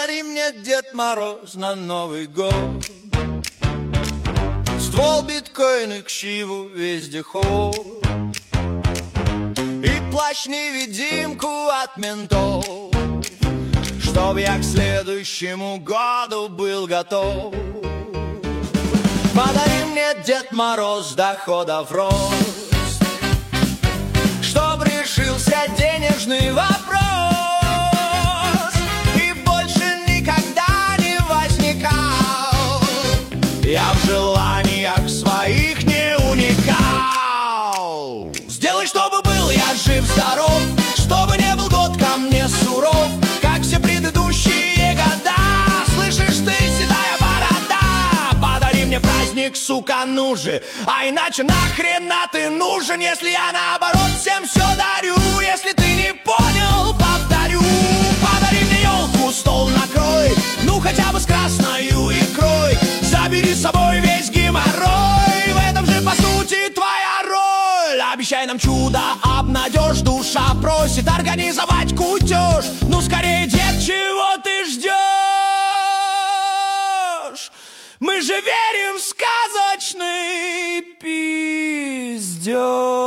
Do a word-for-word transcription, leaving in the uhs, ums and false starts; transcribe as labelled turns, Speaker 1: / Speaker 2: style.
Speaker 1: Подари мне, Дед Мороз, на Новый год ствол биткоина, к чиву вездеход и плащ-невидимку от ментов, чтоб я к следующему году был готов. Подари мне, Дед Мороз, доходов рост, чтоб решился денежный вопрос и больше никогда не возникал я в желаниях своих не уникал. Сделай, чтобы был я жив-здоров, чтобы не был год ко мне суров, как все предыдущие года. Слышишь ты, седая борода, подари мне праздник, сука, ну же, а иначе нахрена ты нужен, если я наоборот всем все дарю. Если ты не понял, повторю, подари мне елку, стол накрой, ну хотя бы с красною икрой, забери с собой весь геморрой, в этом же по сути твоя роль. Обещай нам чудо, обнадежь, душа просит организовать кутеж. Ну скорее, дед, чего ты ждешь? Мы же верим в сказочный пиздеж.